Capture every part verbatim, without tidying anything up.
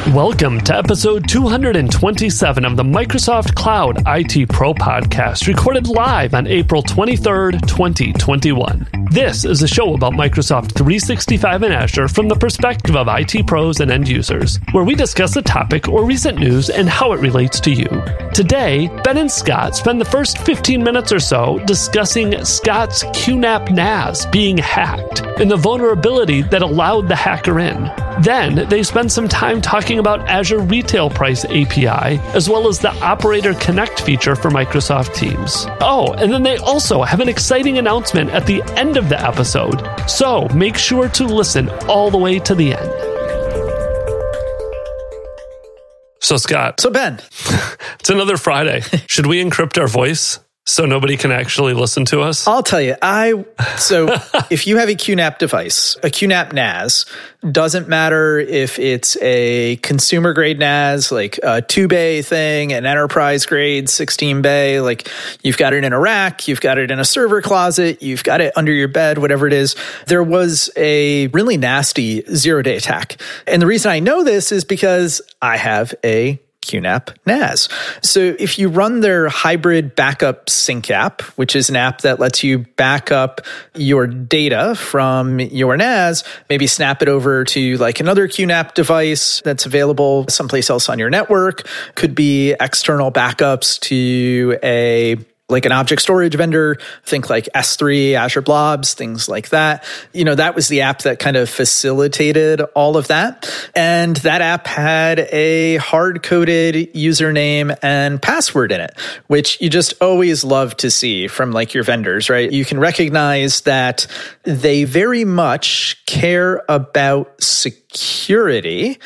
Welcome to episode two hundred twenty-seven of the Microsoft Cloud I T Pro podcast, recorded live on April twenty-third, twenty twenty-one. This is a show about Microsoft three sixty-five and Azure from the perspective of I T pros and end users, where we discuss a topic or recent news and how it relates to you. Today, Ben and Scott spend the first fifteen minutes or so discussing Scott's Q NAP N A S being hacked and the vulnerability that allowed the hacker in. Then, they spend some time talking about Azure Retail Price A P I, as well as the Operator Connect feature for Microsoft Teams. Oh, and then they also have an exciting announcement at the end of the episode, so make sure to listen all the way to the end. So, Scott. So, Ben. It's another Friday. Should we encrypt our voice so nobody can actually listen to us? I'll tell you, I, so if you have a Q NAP device, a Q NAP N A S, doesn't matter if it's a consumer grade N A S, like a two bay thing, an enterprise grade sixteen bay, like you've got it in a rack, you've got it in a server closet, you've got it under your bed, whatever it is. There was a really nasty zero day attack. And the reason I know this is because I have a Q NAP N A S. So if you run their hybrid backup sync app, which is an app that lets you back up your data from your N A S, maybe snap it over to like another Q NAP device that's available someplace else on your network, could be external backups to a like an object storage vendor, think like S three, Azure Blobs, things like that. You know, that was the app that kind of facilitated all of that. And that app had a hard-coded username and password in it, which you just always love to see from like your vendors, right? You can recognize that they very much care about security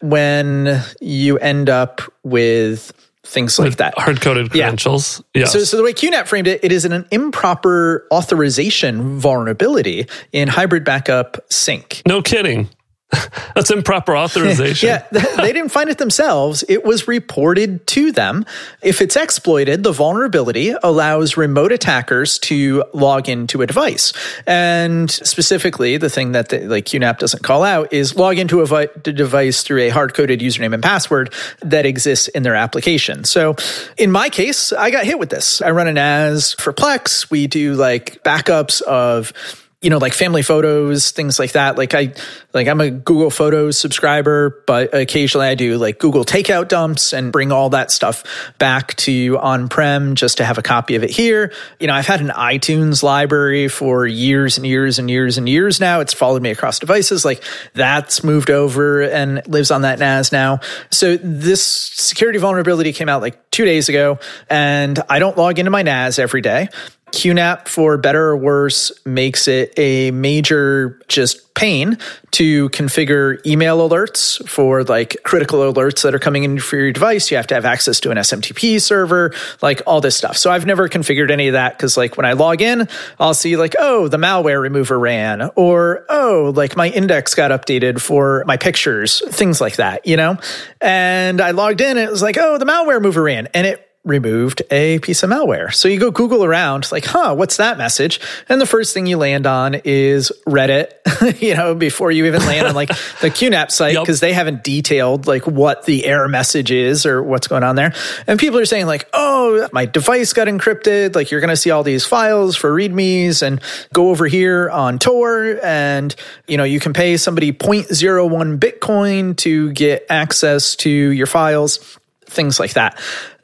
when you end up with things like that. Hard-coded credentials. Yeah. Yes. So, so the way Q NAP framed it, it is an improper authorization vulnerability in hybrid backup sync. No kidding. That's improper authorization. Yeah, they didn't find it themselves. It was reported to them. If it's exploited, the vulnerability allows remote attackers to log into a device. And specifically, the thing that the, like Q NAP doesn't call out is log into a vi- device through a hard-coded username and password that exists in their application. So in my case, I got hit with this. I run an A S for Plex. We do like backups of you know, like family photos, things like that. Like I, like I'm a Google Photos subscriber, but occasionally I do like Google takeout dumps and bring all that stuff back to on-prem just to have a copy of it here. You know, I've had an iTunes library for years and years and years and years now. It's followed me across devices. Like that's moved over and lives on that N A S now. So this security vulnerability came out like two days ago, and I don't log into my N A S every day. Q NAP, for better or worse, makes it a major just pain to configure email alerts for like critical alerts that are coming in for your device. You have to have access to an S M T P server, like all this stuff. So I've never configured any of that because like when I log in, I'll see like, oh, the malware remover ran, or oh, like my index got updated for my pictures, things like that, you know? And I logged in and it was like, oh, the malware remover ran, and it removed a piece of malware. So you go Google around like, huh, what's that message? And the first thing you land on is Reddit, you know, before you even land on like the Q NAP site, because yep. they haven't detailed like what the error message is or what's going on there. And people are saying like, oh, my device got encrypted. Like you're going to see all these files for readmes, and go over here on Tor and, you know, you can pay somebody zero point zero one Bitcoin to get access to your files. Things like that.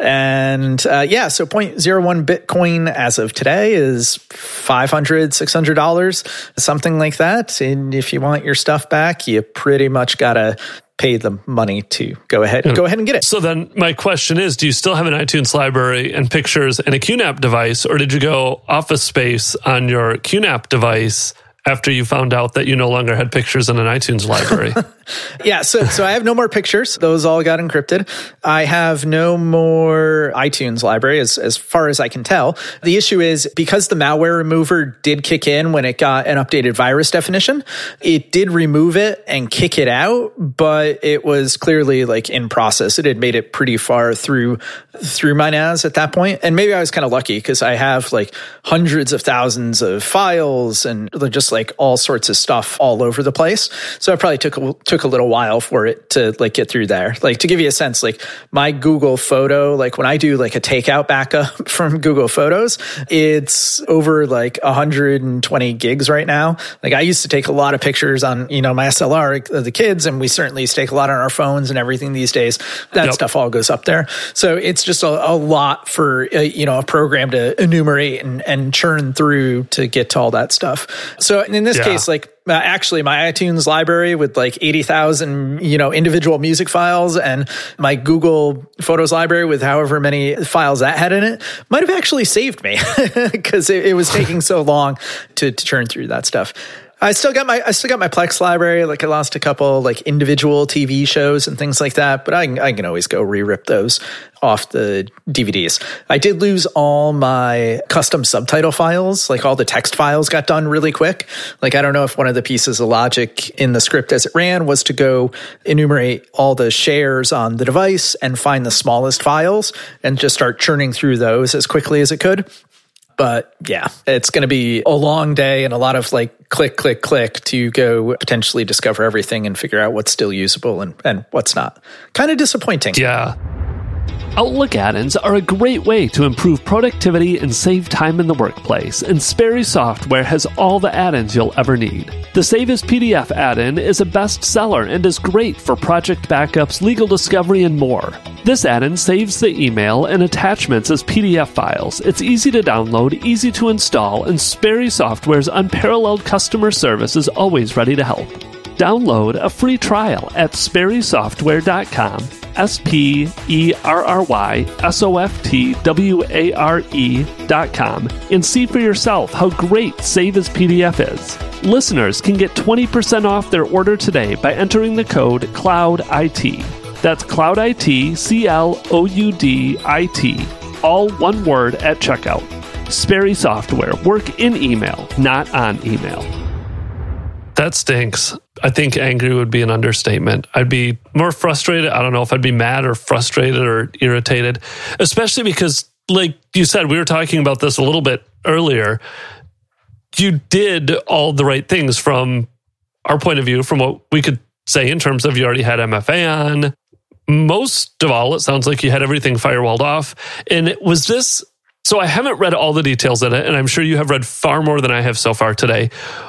And uh, yeah, so zero point zero one Bitcoin as of today is five hundred dollars, six hundred dollars, something like that. And if you want your stuff back, you pretty much got to pay the money to go ahead and go ahead and get it. So then my question is, do you still have an iTunes library and pictures and a Q NAP device, or did you go Office Space on your Q NAP device after you found out that you no longer had pictures in an iTunes library? Yeah, so so I have no more pictures. Those all got encrypted. I have no more iTunes library as, as far as I can tell. The issue is because the malware remover did kick in when it got an updated virus definition, it did remove it and kick it out, but it was clearly like in process. It had made it pretty far through through my N A S at that point. And maybe I was kind of lucky because I have like hundreds of thousands of files and just like all sorts of stuff all over the place. So it probably took a, took a little while for it to like get through there. Like to give you a sense, like my Google Photo, like when I do like a takeout backup from Google Photos, it's over like one hundred twenty gigs right now. Like I used to take a lot of pictures on, you know, my S L R of the kids, and we certainly used to take a lot on our phones and everything these days. That yep. stuff all goes up there. So it's just a, a lot for, uh, you know, a program to enumerate and, and churn through to get to all that stuff. So in this yeah. case, like, Uh, actually, my iTunes library with like eighty thousand, you know, individual music files, and my Google Photos library with however many files that had in it might have actually saved me because it, it was taking so long to, to churn through that stuff. I still got my I still got my Plex library. Like I lost a couple like individual T V shows and things like that, but I can, I can always go re-rip those off the D V Ds. I did lose all my custom subtitle files. Like all the text files got done really quick. Like I don't know if one of the pieces of logic in the script as it ran was to go enumerate all the shares on the device and find the smallest files and just start churning through those as quickly as it could. But yeah, it's going to be a long day and a lot of like click, click, click to go potentially discover everything and figure out what's still usable and, and what's not. Kind of disappointing. Yeah. Outlook add-ins are a great way to improve productivity and save time in the workplace, and Sperry Software has all the add-ins you'll ever need. The Save as P D F add-in is a bestseller and is great for project backups, legal discovery, and more. This add-in saves the email and attachments as P D F files. It's easy to download, easy to install, and Sperry Software's unparalleled customer service is always ready to help. Download a free trial at sperry software dot com, S P E R R Y S O F T W A R E dot com, and see for yourself how great Save as P D F is. Listeners can get twenty percent off their order today by entering the code CLOUDIT. That's CLOUDIT, C L O U D I T, all one word at checkout. Sperry Software, work in email, not on email. That stinks. I think angry would be an understatement. I'd be more frustrated. I don't know if I'd be mad or frustrated or irritated, especially because, like you said, we were talking about this a little bit earlier. You did all the right things from our point of view, from what we could say in terms of you already had M F A on. Most of all, it sounds like you had everything firewalled off. And it was this, so I haven't read all the details in it, and I'm sure you have read far more than I have so far today.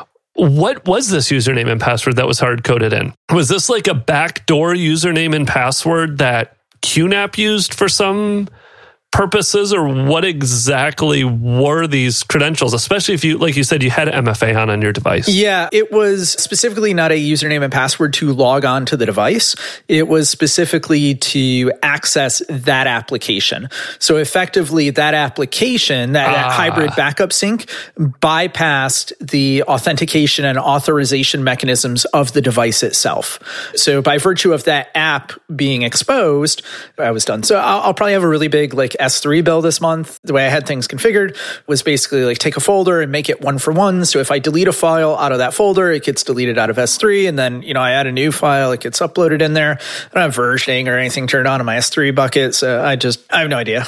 What was this username and password that was hard-coded in? Was this like a backdoor username and password that Q NAP used for some purposes, or what exactly were these credentials, especially if you, like you said, you had M F A on on your device? Yeah, it was specifically not a username and password to log on to the device. It was specifically to access that application. So effectively, that application, that, ah. that hybrid backup sync, bypassed the authentication and authorization mechanisms of the device itself. So by virtue of that app being exposed, I was done. So I'll, I'll probably have a really big like S three bill this month. The way I had things configured was basically like take a folder and make it one for one. So if I delete a file out of that folder, it gets deleted out of S three. And then, you know, I add a new file, it gets uploaded in there. I don't have versioning or anything turned on in my S three bucket. So I just, I have no idea.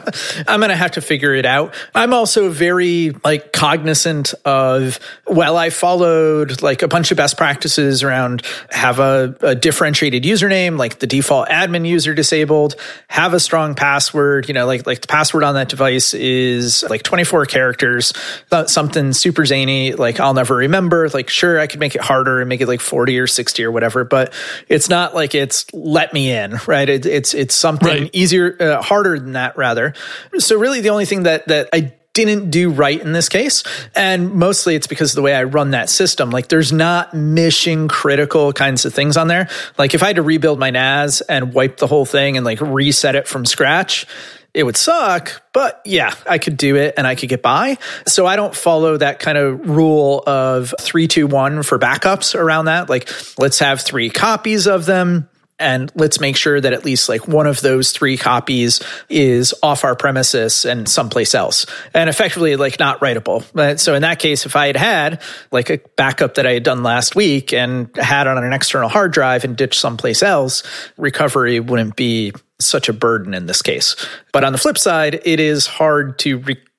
I'm going to have to figure it out. I'm also very like cognizant of, well, I followed like a bunch of best practices around have a, a differentiated username, like the default admin user disabled, have a strong password, you know, like like the password on that device is like twenty-four characters, something super zany, like I'll never remember. Like, sure, I could make it harder and make it like forty or sixty or whatever, but it's not like it's let me in, right? It, it's it's something right. easier, uh, harder than that, rather. So really the only thing that that I didn't do right in this case, and mostly it's because of the way I run that system. Like there's not mission critical kinds of things on there. Like if I had to rebuild my N A S and wipe the whole thing and like reset it from scratch, it would suck, but yeah, I could do it and I could get by. So I don't follow that kind of rule of three, two, one for backups around that. Like let's have three copies of them. And let's make sure that at least like one of those three copies is off our premises and someplace else, and effectively like not writable. But so in that case, if I had had like a backup that I had done last week and had it on an external hard drive and ditched someplace else, recovery wouldn't be such a burden in this case. But on the flip side, it is hard to re-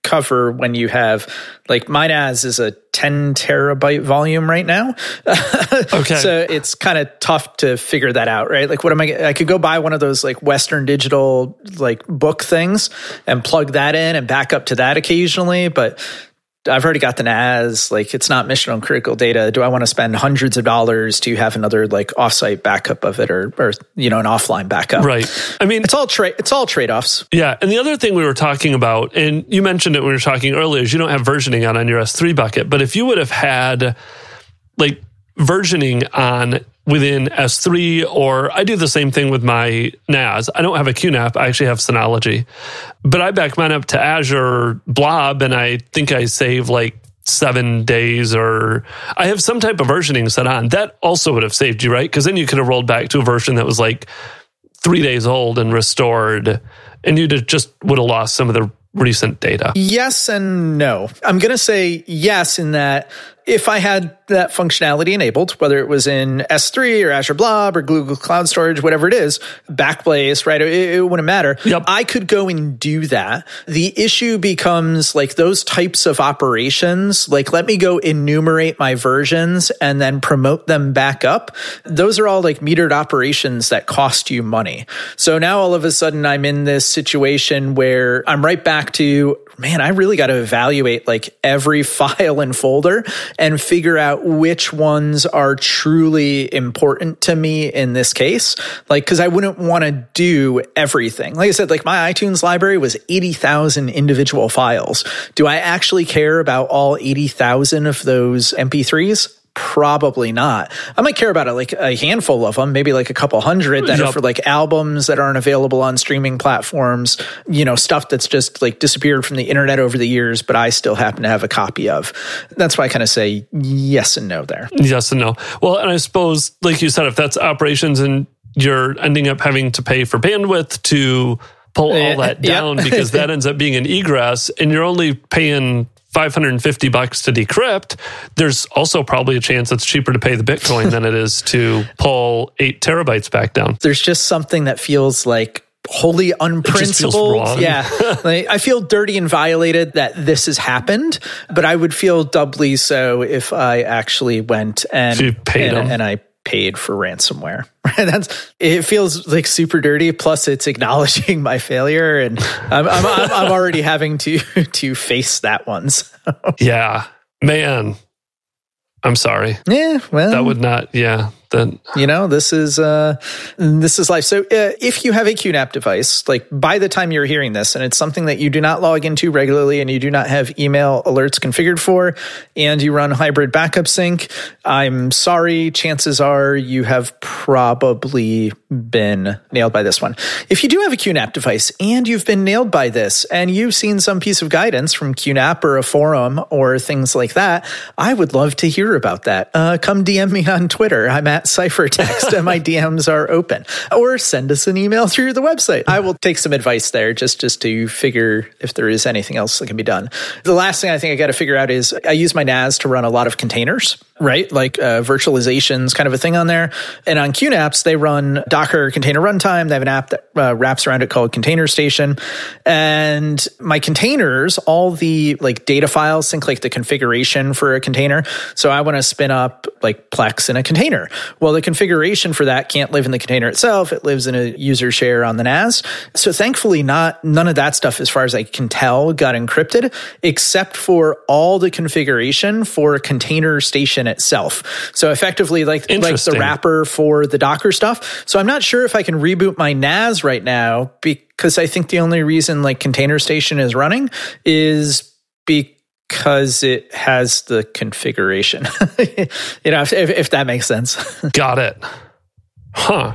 cover when you have, like, my N A S is a ten terabyte volume right now. Okay. So it's kind of tough to figure that out, right? Like, what am I, I could go buy one of those like Western Digital like book things and plug that in and back up to that occasionally, but I've already got the N A S, like it's not mission critical data. Do I want to spend hundreds of dollars to have another like offsite backup of it or, or you know, an offline backup? Right. I mean, it's all trade, it's all trade-offs. Yeah. And the other thing we were talking about, and you mentioned it when we were talking earlier, is you don't have versioning on, on your S three bucket, but if you would have had like versioning on within S three, or I do the same thing with my N A S. I don't have a Q NAP. I actually have Synology. But I back mine up to Azure Blob, and I think I save like seven days, or I have some type of versioning set on. That also would have saved you, right? Because then you could have rolled back to a version that was like three days old and restored, and you just would have lost some of the recent data. Yes and no. I'm going to say yes in that if I had that functionality enabled, whether it was in S three or Azure Blob or Google Cloud Storage, whatever it is, Backblaze, right? It, it wouldn't matter. Yep. I could go and do that. The issue becomes like those types of operations, like let me go enumerate my versions and then promote them back up. Those are all like metered operations that cost you money. So now all of a sudden I'm in this situation where I'm right back to, man, I really got to evaluate like every file and folder and figure out which ones are truly important to me in this case. Like, because I wouldn't want to do everything. Like I said, like my iTunes library was eighty thousand individual files. Do I actually care about all eighty thousand of those M P threes? Probably not. I might care about it, like a handful of them, maybe like a couple hundred that yep. are for like albums that aren't available on streaming platforms, you know, stuff that's just like disappeared from the internet over the years, but I still happen to have a copy of. That's why I kind of say yes and no there. Yes and no. Well, and I suppose, like you said, if that's operations and you're ending up having to pay for bandwidth to pull all that down yep. because that ends up being an egress and you're only paying five hundred fifty bucks to decrypt, there's also probably a chance it's cheaper to pay the Bitcoin than it is to pull eight terabytes back down. There's just something that feels like wholly unprincipled. Yeah. Like, I feel dirty and violated that this has happened, but I would feel doubly so if I actually went and, you paid and, and I paid for ransomware. That's, it feels like super dirty. Plus, it's acknowledging my failure, and I'm I'm, I'm, I'm already having to to face that one. So. Yeah, man, I'm sorry. Yeah, well, that would not. Yeah. Then you know, this is uh, this is life. So uh, if you have a Q NAP device, like by the time you're hearing this, and it's something that you do not log into regularly, and you do not have email alerts configured for, and you run hybrid backup sync, I'm sorry. Chances are you have probably been nailed by this one. If you do have a Q NAP device and you've been nailed by this, and you've seen some piece of guidance from Q NAP or a forum or things like that, I would love to hear about that. Uh, come D M me on Twitter. I'm at Cyphertext and my D Ms are open, or send us an email through the website. I will take some advice there just, just to figure if there is anything else that can be done. The last thing I think I got to figure out is I use my N A S to run a lot of containers, right? Like uh, virtualizations kind of a thing on there. And on Q NAPs, they run Docker Container Runtime. They have an app that uh, wraps around it called Container Station. And my containers, all the like data files, think like the configuration for a container. So I want to spin up like Plex in a container. Well, the configuration for that can't live in the container itself. It lives in a user share on the N A S. So thankfully, not none of that stuff, as far as I can tell, got encrypted, except for all the configuration for Container Station itself. So effectively, like, like the wrapper for the Docker stuff. So I'm not sure if I can reboot my N A S right now, because I think the only reason like Container Station is running is because Because it has the configuration, you know, if, if that makes sense. Got it. Huh.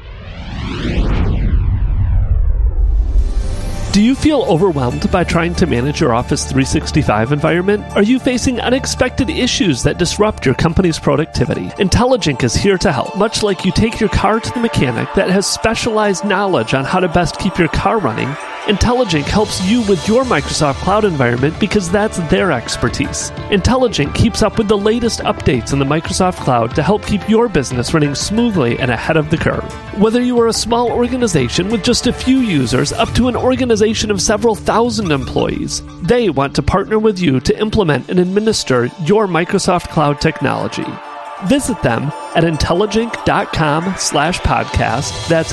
Do you feel overwhelmed by trying to manage your Office three sixty-five environment? Are you facing unexpected issues that disrupt your company's productivity? Intelligent is here to help. Much like you take your car to the mechanic that has specialized knowledge on how to best keep your car running, Intelligent helps you with your Microsoft Cloud environment because that's their expertise. Intelligent keeps up with the latest updates in the Microsoft Cloud to help keep your business running smoothly and ahead of the curve. Whether you are a small organization with just a few users up to an organization of several thousand employees, they want to partner with you to implement and administer your Microsoft Cloud technology. Visit them at intelligink.com slash podcast. That's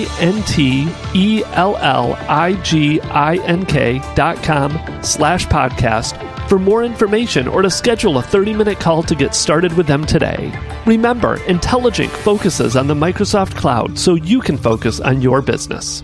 I-N-T-E-L-L-I-G-I-N-K dot com slash podcast for more information or to schedule a thirty-minute call to get started with them today. Remember, Intelligink focuses on the Microsoft Cloud so you can focus on your business.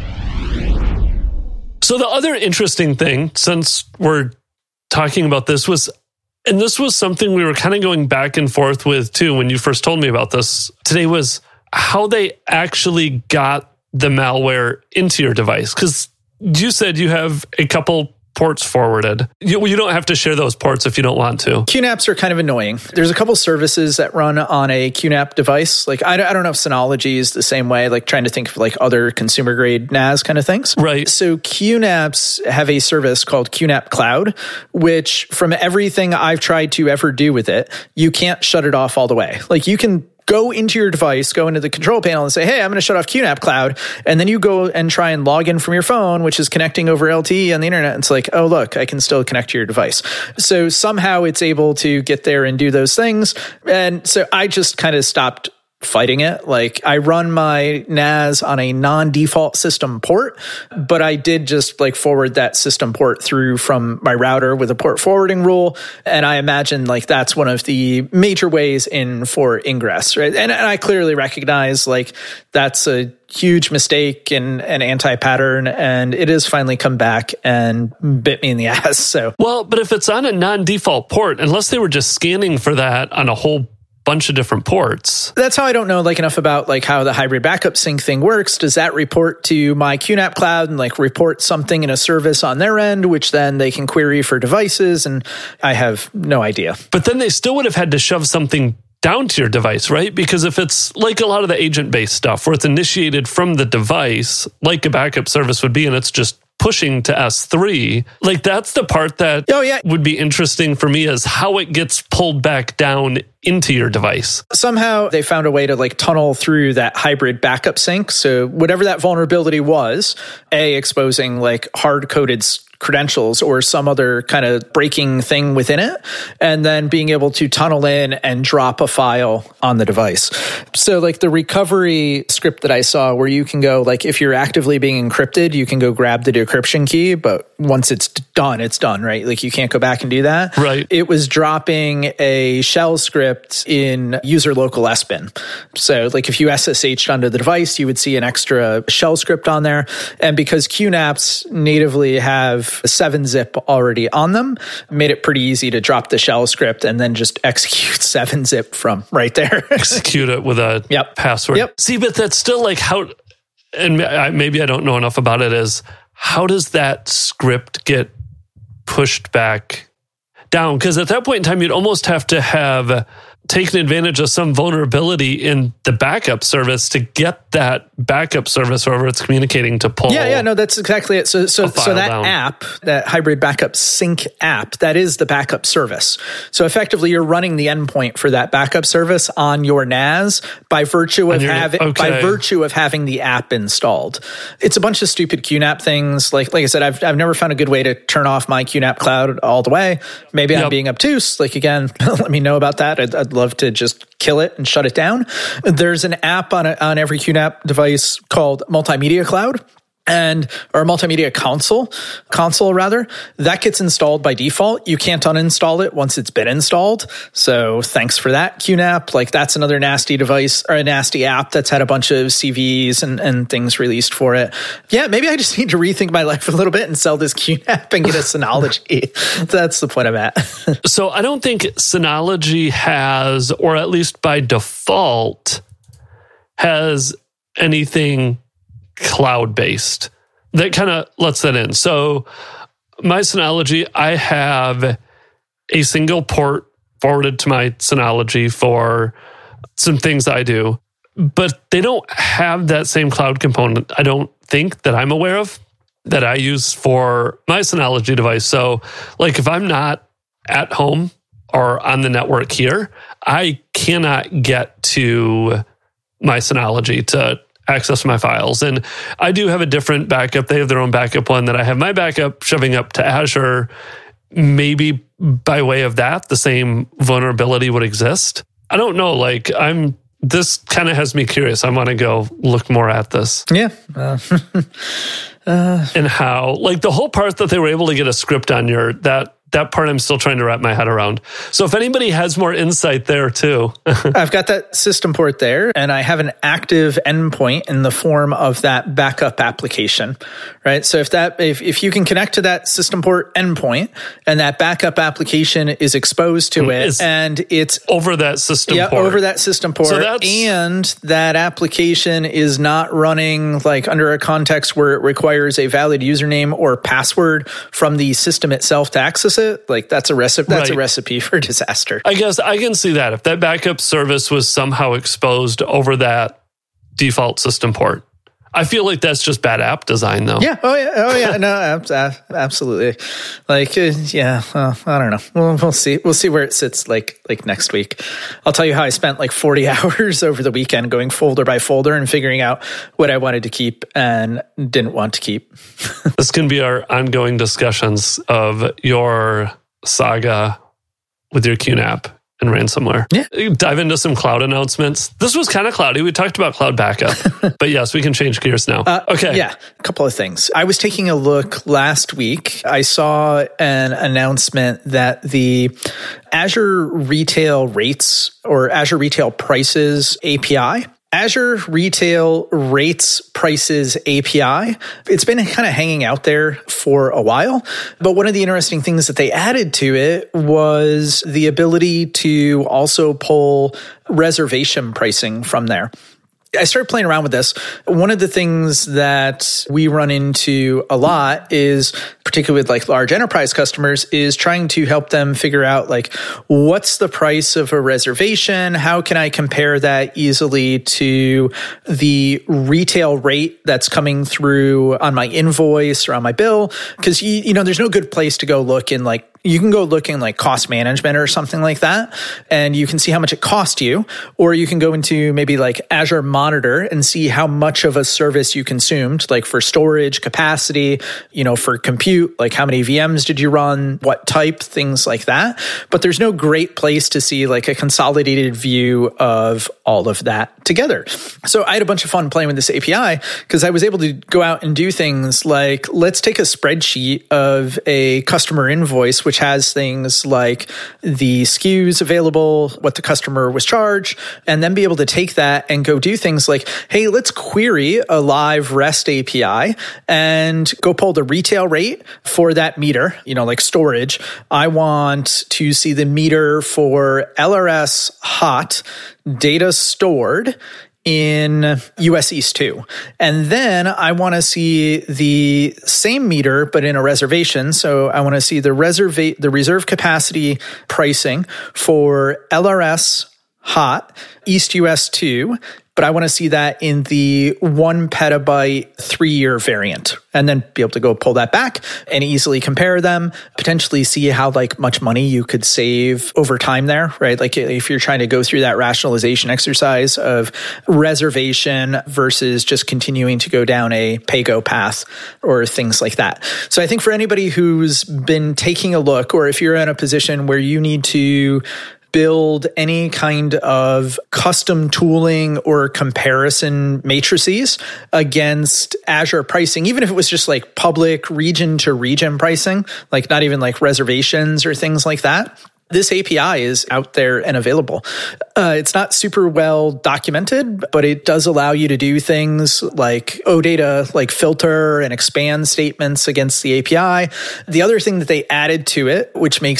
So the other interesting thing, since we're talking about this, was and this was something we were kind of going back and forth with, too, when you first told me about this today, was how they actually got the malware into your device. Because you said you have a couple ports forwarded. You, you don't have to share those ports if you don't want to. Q NAPs are kind of annoying. There's a couple services that run on a Q NAP device. Like, I, I don't know if Synology is the same way, like trying to think of like other consumer grade N A S kind of things. Right. So Q NAPs have a service called Q NAP Cloud, which from everything I've tried to ever do with it, you can't shut it off all the way. Like you can go into your device, go into the control panel and say, hey, I'm going to shut off Q NAP Cloud. And then you go and try and log in from your phone, which is connecting over L T E on the internet. It's like, oh, look, I can still connect to your device. So somehow it's able to get there and do those things. And so I just kind of stopped fighting it. Like I run my N A S on a non-default system port, but I did just like forward that system port through from my router with a port forwarding rule. And I imagine like that's one of the major ways in for ingress, right? And, and I clearly recognize like that's a huge mistake and an anti-pattern, and it has finally come back and bit me in the ass. So, well, but if it's on a non-default port, unless they were just scanning for that on a whole bunch of different ports. That's how I don't know like enough about like how the hybrid backup sync thing works. Does that report to my Q NAP Cloud and like report something in a service on their end, which then they can query for devices? And I have no idea. But then they still would have had to shove something down to your device, right? Because if it's like a lot of the agent-based stuff where it's initiated from the device, like a backup service would be, and it's just pushing to S three, like that's the part that oh, yeah. would be interesting for me is how it gets pulled back down into your device. Somehow they found a way to like tunnel through that hybrid backup sync. So whatever that vulnerability was, A, exposing like hard-coded credentials or some other kind of breaking thing within it, and then being able to tunnel in and drop a file on the device. So like the recovery script that I saw where you can go, like if you're actively being encrypted, you can go grab the decryption key, but once it's done, it's done, right? Like you can't go back and do that. Right. It was dropping a shell script in user local S bin. So like if you S S H'd onto the device, you would see an extra shell script on there. And because Q NAPs natively have seven zip already on them, made it pretty easy to drop the shell script and then just execute seven zip from right there. Execute it with a yep. password. Yep. See, but that's still like how, and maybe I don't know enough about it, is how does that script get pushed back down? Because at that point in time, you'd almost have to have taken advantage of some vulnerability in the backup service to get that backup service, wherever it's communicating, to pull. Yeah, yeah, no, that's exactly it. So, so, so that down. app, that hybrid backup sync app, that is the backup service. So effectively, you're running the endpoint for that backup service on your N A S by virtue of having okay. by virtue of having the app installed. It's a bunch of stupid Q NAP things. Like, like I said, I've I've never found a good way to turn off my Q NAP Cloud all the way. Maybe yep. I'm being obtuse. Like again, let me know about that. I'd, I'd love to just kill it and shut it down. There's an app on a, on every Q NAP device called Multimedia Cloud. And or multimedia console, console rather, that gets installed by default. You can't uninstall it once it's been installed. So thanks for that, Q NAP. Like that's another nasty device or a nasty app that's had a bunch of C Vs and, and things released for it. Yeah, maybe I just need to rethink my life a little bit and sell this Q NAP and get a Synology. That's the point I'm at. So I don't think Synology has, or at least by default, has anything cloud-based that kind of lets that in. So my Synology, I have a single port forwarded to my Synology for some things I do, but they don't have that same cloud component, I don't think, that I'm aware of. that I use for my Synology device. So like if I'm not at home or on the network here, I cannot get to my Synology to access my files. And I do have a different backup. They have their own backup one that I have my backup shoving up to Azure. Maybe by way of that, the same vulnerability would exist. I don't know. Like I'm, this kind of has me curious. I want to go look more at this. Yeah. Uh, uh, and how, like the whole part that they were able to get a script on your, that, that part I'm still trying to wrap my head around. So if anybody has more insight there too. I've got that system port there, and I have an active endpoint in the form of that backup application, right? So if that if, if you can connect to that system port endpoint and that backup application is exposed to it it's and it's over that system yeah, port. over that system port, so and that application is not running like under a context where it requires a valid username or password from the system itself to access it, like that's a recipe that's right. a recipe for disaster. I guess I can see that if that backup service was somehow exposed over that default system port. I feel like that's just bad app design though. Yeah. Oh yeah. Oh yeah. No, absolutely. Like uh, yeah, uh, I don't know. We'll, we'll see. We'll see where it sits like like next week. I'll tell you how I spent like forty hours over the weekend going folder by folder and figuring out what I wanted to keep and didn't want to keep. This can be our ongoing discussions of your saga with your Q NAP and ransomware. Yeah. Dive into some cloud announcements. This was kind of cloudy. We talked about cloud backup, but yes, we can change gears now. Uh, okay. Yeah. A couple of things. I was taking a look last week. I saw an announcement that the Azure Retail Rates or Azure Retail Prices A P I, Azure Retail Rates Prices A P I. It's been kind of hanging out there for a while, but one of the interesting things that they added to it was the ability to also pull reservation pricing from there. I started playing around with this. One of the things that we run into a lot is, particularly with like large enterprise customers, is trying to help them figure out like, what's the price of a reservation? How can I compare that easily to the retail rate that's coming through on my invoice or on my bill? Because, you, you know, there's no good place to go look in like, you can go look in like cost management or something like that, and you can see how much it cost you, or you can go into maybe like Azure Monitor and see how much of a service you consumed, like for storage capacity, you know, for compute, like how many V Ms did you run, what type, things like that. But there's no great place to see like a consolidated view of all of that together. So I had a bunch of fun playing with this A P I because I was able to go out and do things like, let's take a spreadsheet of a customer invoice, which has things like the S K Us available, what the customer was charged, and then be able to take that and go do things like, hey, let's query a live REST A P I and go pull the retail rate for that meter, you know, like storage. I want to see the meter for L R S hot data stored in U S East two. And then I want to see the same meter, but in a reservation. So I want to see the reserva- the reserve capacity pricing for L R S hot East U S two, but I want to see that in the one petabyte three-year variant, and then be able to go pull that back and easily compare them, potentially see how like much money you could save over time there, right? Like if you're trying to go through that rationalization exercise of reservation versus just continuing to go down a pay-go path or things like that. So I think for anybody who's been taking a look, or if you're in a position where you need to build any kind of custom tooling or comparison matrices against Azure pricing, even if it was just like public region to region pricing, like not even like reservations or things like that. This A P I is out there and available. Uh, it's not super well documented, but it does allow you to do things like OData, like filter and expand statements against the A P I. The other thing that they added to it, which makes it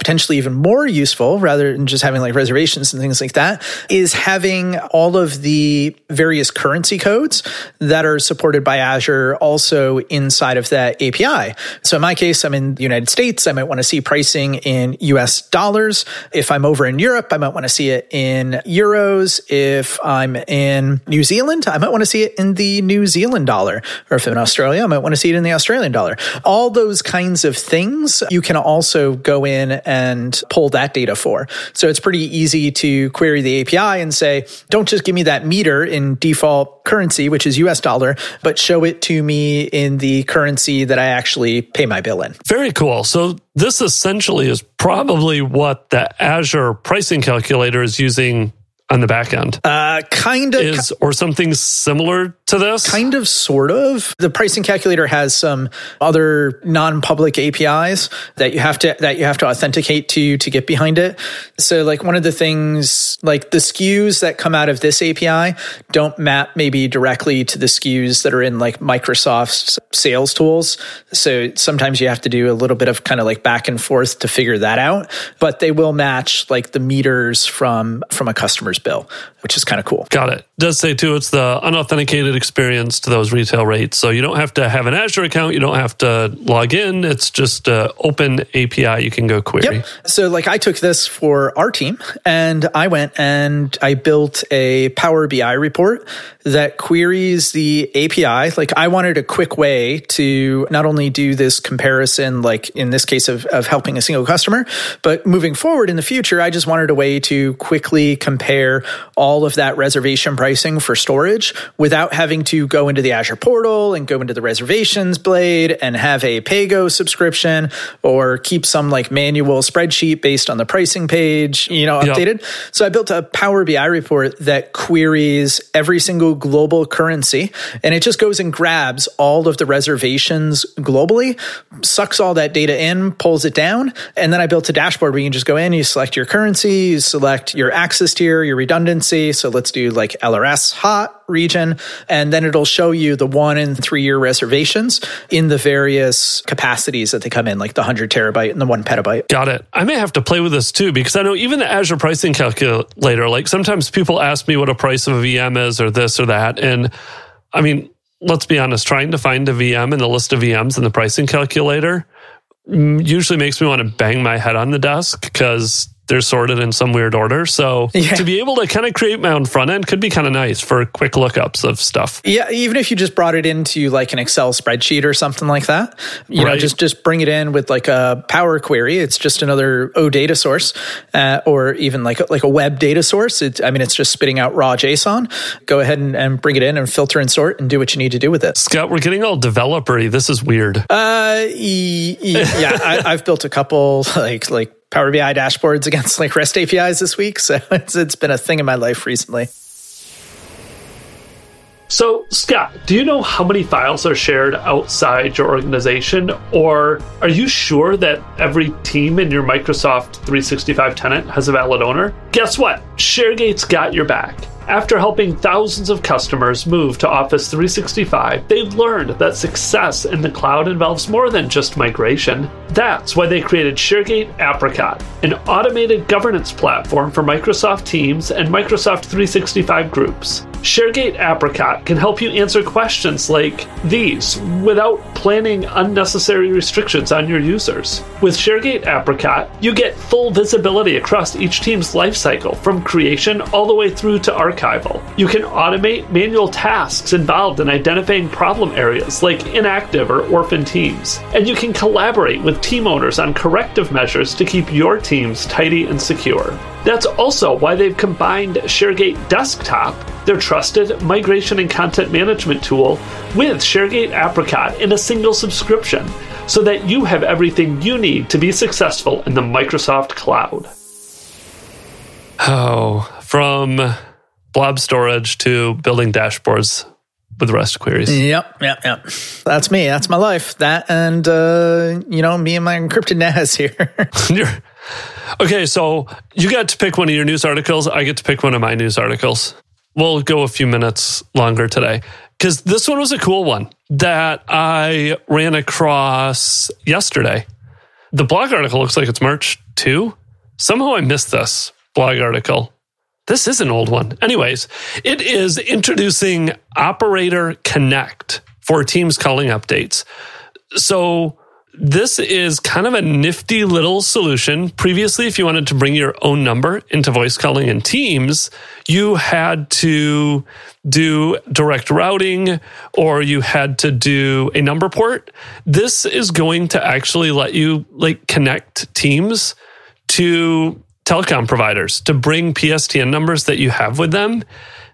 potentially even more useful rather than just having like reservations and things like that is having all of the various currency codes that are supported by Azure also inside of that A P I. So in my case, I'm in the United States. I might want to see pricing in U S dollars. If I'm over in Europe, I might want to see it in euros. If I'm in New Zealand, I might want to see it in the New Zealand dollar. Or if I'm in Australia, I might want to see it in the Australian dollar. All those kinds of things you can also go in and pull that data for. So it's pretty easy to query the A P I and say, don't just give me that meter in default currency, which is U S dollar, but show it to me in the currency that I actually pay my bill in. Very cool. So this essentially is probably what the Azure pricing calculator is using on the back end. Uh, kind of. Is, or something similar to this? Kind of, sort of. The pricing calculator has some other non-public A P Is that you have to that you have to authenticate to to get behind it. So like one of the things, like the S K Us that come out of this A P I don't map maybe directly to the S K Us that are in like Microsoft's sales tools. So sometimes you have to do a little bit of kind of like back and forth to figure that out. But they will match like the meters from from a customer's bill, which is kind of cool. Got it. It does say too, it's the unauthenticated experience to those retail rates. So you don't have to have an Azure account. You don't have to log in. It's just an open A P I you can go query. Yep. So like I took this for our team and I went and I built a Power B I report that queries the A P I. Like I wanted a quick way to not only do this comparison, like in this case of, of helping a single customer, but moving forward in the future, I just wanted a way to quickly compare all of that reservation pricing for storage without having to go into the Azure portal and go into the reservations blade and have a PayGo subscription or keep some like manual spreadsheet based on the pricing page, you know, updated. Yep. So I built a Power B I report that queries every single global currency and it just goes and grabs all of the reservations globally, sucks all that data in, pulls it down, and then I built a dashboard where you can just go in, you select your currency, you select your access tier, your redundancy. So let's do like L R S hot region, and then it'll show you the one and three year reservations in the various capacities that they come in, like the one hundred terabyte and the one petabyte. Got it. I may have to play with this too, because I know even the Azure pricing calculator, like sometimes people ask me what a price of a V M is or this or that. And I mean, let's be honest, trying to find a V M in the list of V Ms in the pricing calculator usually makes me want to bang my head on the desk because they're sorted in some weird order. So yeah. to be able to kind of create my own front end could be kind of nice for quick lookups of stuff. Yeah, even if you just brought it into like an Excel spreadsheet or something like that, you right. know, just, just bring it in with like a Power Query. It's just another O data source, uh, or even like a, like a web data source. It, I mean, it's just spitting out raw JSON. Go ahead and, and bring it in and filter and sort and do what you need to do with it. Scott, we're getting all developer-y. This is weird. Uh, e- e- yeah, I, I've built a couple like like. Power B I dashboards against like REST A P Is this week. So it's, it's been a thing in my life recently. So, Scott, do you know how many files are shared outside your organization? Or are you sure that every team in your Microsoft three sixty-five tenant has a valid owner? Guess what? ShareGate's got your back. After helping thousands of customers move to Office three sixty-five, they've learned that success in the cloud involves more than just migration. That's why they created ShareGate Apricot, an automated governance platform for Microsoft Teams and Microsoft three sixty-five groups. ShareGate Apricot can help you answer questions like these without planning unnecessary restrictions on your users. With ShareGate Apricot, you get full visibility across each team's lifecycle, from creation all the way through to archival. You can automate manual tasks involved in identifying problem areas like inactive or orphan teams. And you can collaborate with team owners on corrective measures to keep your teams tidy and secure. That's also why they've combined ShareGate Desktop, their trusted migration and content management tool, with ShareGate Apricot in a single subscription, so that you have everything you need to be successful in the Microsoft cloud. Oh, from blob storage to building dashboards with REST queries. Yep, yep, yep. That's me. That's my life. That and, uh, you know, me and my encrypted N A S here. Okay, so you got to pick one of your news articles. I get to pick one of my news articles. We'll go a few minutes longer today, because this one was a cool one that I ran across yesterday. The blog article looks like it's March two. Somehow I missed this blog article. This is an old one. Anyways, it is introducing Operator Connect for Teams calling updates. So this is kind of a nifty little solution. Previously, if you wanted to bring your own number into voice calling in Teams, you had to do direct routing or you had to do a number port. This is going to actually let you like connect Teams to telecom providers to bring P S T N numbers that you have with them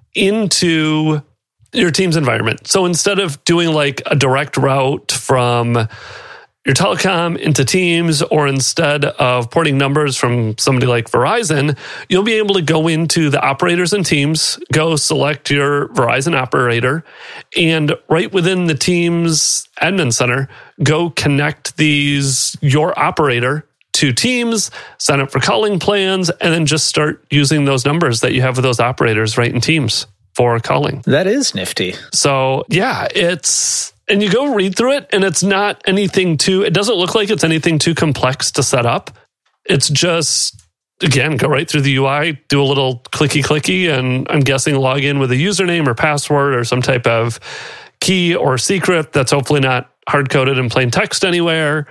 into your Teams environment. So instead of doing like a direct route from your telecom into Teams, or instead of porting numbers from somebody like Verizon, you'll be able to go into the operators in Teams, go select your Verizon operator, and right within the Teams admin center, go connect these, your operator to Teams, sign up for calling plans, and then just start using those numbers that you have with those operators right in Teams for calling. That is nifty. So yeah, it's... And you go read through it, and it's not anything too, it doesn't look like it's anything too complex to set up. It's just, again, go right through the U I, do a little clicky clicky, and I'm guessing log in with a username or password or some type of key or secret that's hopefully not hard-coded in plain text anywhere,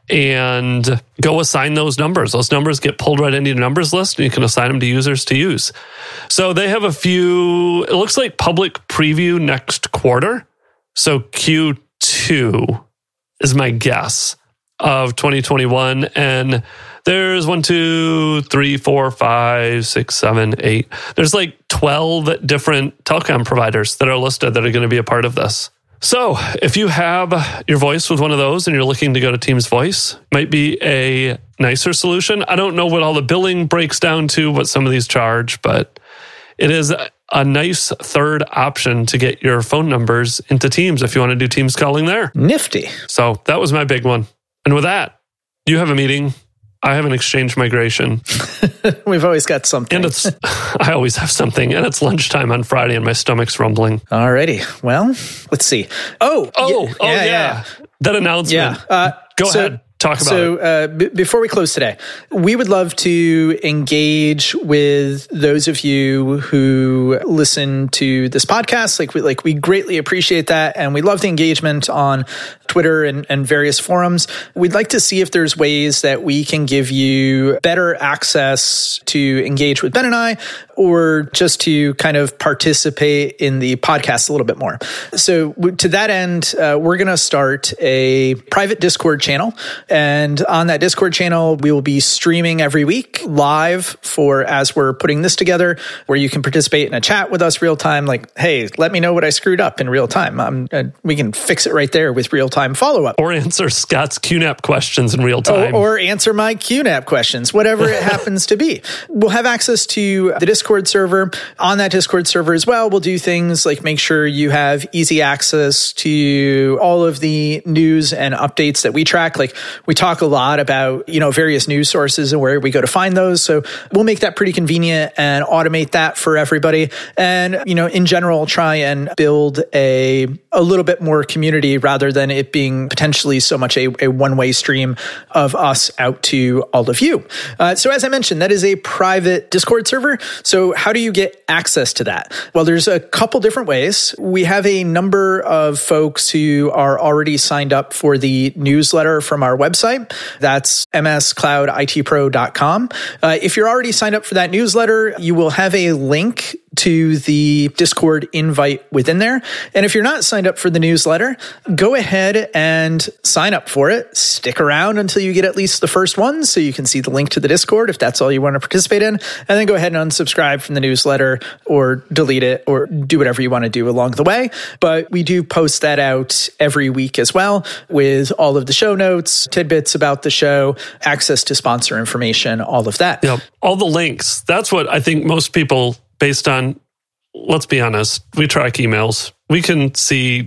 and go assign those numbers. Those numbers get pulled right into your numbers list, and you can assign them to users to use. So they have a few, it looks like public preview next quarter. So Q two is my guess of twenty twenty-one. And there's one, two, three, four, five, six, seven, eight. There's like twelve different telecom providers that are listed that are going to be a part of this. So if you have your voice with one of those and you're looking to go to Teams Voice, might be a nicer solution. I don't know what all the billing breaks down to, what some of these charge, but it is a nice third option to get your phone numbers into Teams if you want to do Teams calling there. Nifty. So that was my big one. And with that, you have a meeting. I have an Exchange migration. We've always got something. And it's, I always have something. And it's lunchtime on Friday and my stomach's rumbling. Alrighty. Well, let's see. Oh, oh, yeah, oh yeah, yeah. yeah. That announcement. Yeah. Uh, Go so, ahead. Talk about so, it. uh, b- before we close today, we would love to engage with those of you who listen to this podcast. Like we, like we greatly appreciate that, and we love the engagement on Twitter and, and various forums. We'd like to see if there's ways that we can give you better access to engage with Ben and I, or just to kind of participate in the podcast a little bit more. So to that end, uh, we're going to start a private Discord channel. And on that Discord channel, we will be streaming every week live for as we're putting this together, where you can participate in a chat with us real time. Like, hey, let me know what I screwed up in real time. Um, uh, we can fix it right there with real time follow up. Or answer Scott's Q NAP questions in real time. Or, or answer my Q NAP questions, whatever it happens to be. We'll have access to the Discord server. On that Discord server as well, we'll do things like make sure you have easy access to all of the news and updates that we track. Like, we talk a lot about, you know, various news sources and where we go to find those. So we'll make that pretty convenient and automate that for everybody. And, you know, in general, try and build a, a little bit more community rather than it being potentially so much a, a one-way stream of us out to all of you. Uh, so as I mentioned, that is a private Discord server. So how do you get access to that? Well, there's a couple different ways. We have a number of folks who are already signed up for the newsletter from our website. That's m s cloud I T pro dot com. Uh, if you're already signed up for that newsletter, you will have a link to the Discord invite within there. And if you're not signed up for the newsletter, go ahead and sign up for it. Stick around until you get at least the first one so you can see the link to the Discord if that's all you want to participate in. And then go ahead and unsubscribe from the newsletter or delete it or do whatever you want to do along the way. But we do post that out every week as well with all of the show notes, tidbits about the show, access to sponsor information, all of that. Yep. All the links. That's what I think most people, based on, let's be honest, we track emails. We can see,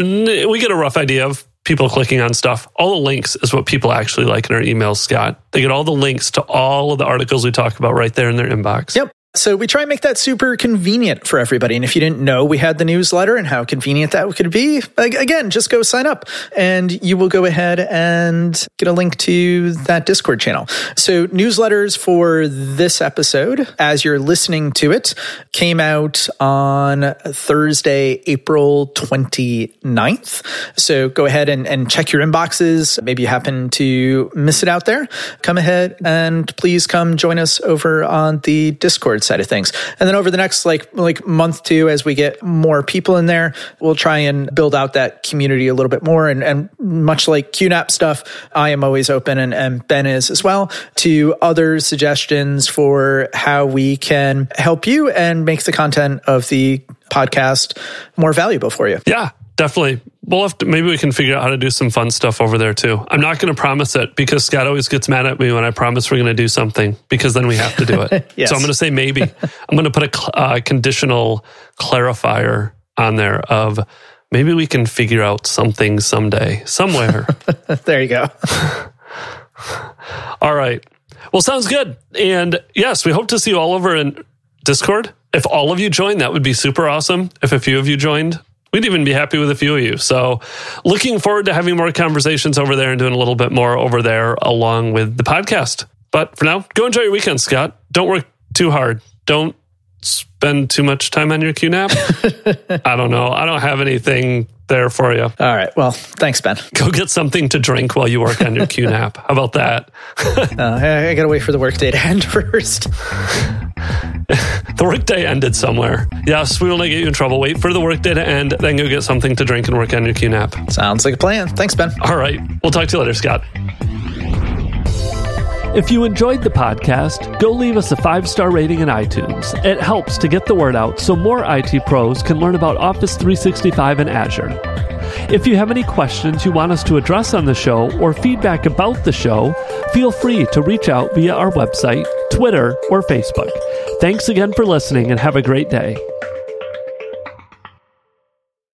we get a rough idea of people clicking on stuff. All the links is what people actually like in our emails, Scott. They get all the links to all of the articles we talk about right there in their inbox. Yep. So we try and make that super convenient for everybody. And if you didn't know we had the newsletter and how convenient that could be, again, just go sign up and you will go ahead and get a link to that Discord channel. So newsletters for this episode, as you're listening to it, came out on Thursday, April twenty-ninth. So go ahead and, and check your inboxes. Maybe you happen to miss it out there. Come ahead and please come join us over on the Discord side of things. And then over the next like like month two, as we get more people in there, we'll try and build out that community a little bit more. And, and much like Q NAP stuff, I am always open, and, and Ben is as well, to other suggestions for how we can help you and make the content of the podcast more valuable for you. Yeah, definitely. We'll have to, maybe we can figure out how to do some fun stuff over there too. I'm not going to promise it because Scott always gets mad at me when I promise we're going to do something, because then we have to do it. Yes. So I'm going to say maybe. I'm going to put a uh, conditional clarifier on there of maybe we can figure out something someday, somewhere. There you go. All right. Well, sounds good. And yes, we hope to see you all over in Discord. If all of you join, that would be super awesome. If a few of you joined, we'd even be happy with a few of you. So looking forward to having more conversations over there and doing a little bit more over there along with the podcast. But for now, go enjoy your weekend, Scott. Don't work too hard. Don't spend too much time on your Q NAP. I don't know. I don't have anything there for you. All right. Well, thanks, Ben. Go get something to drink while you work on your Q NAP. How about that? uh, I, I got to wait for the workday to end first. The workday ended somewhere. Yes, we will not get you in trouble. Wait for the workday to end, then go get something to drink and work on your Q NAP. Sounds like a plan. Thanks, Ben. All right. We'll talk to you later, Scott. If you enjoyed the podcast, go leave us a five-star rating in iTunes. It helps to get the word out so more I T pros can learn about Office three sixty-five and Azure. If you have any questions you want us to address on the show or feedback about the show, feel free to reach out via our website, Twitter, or Facebook. Thanks again for listening and have a great day.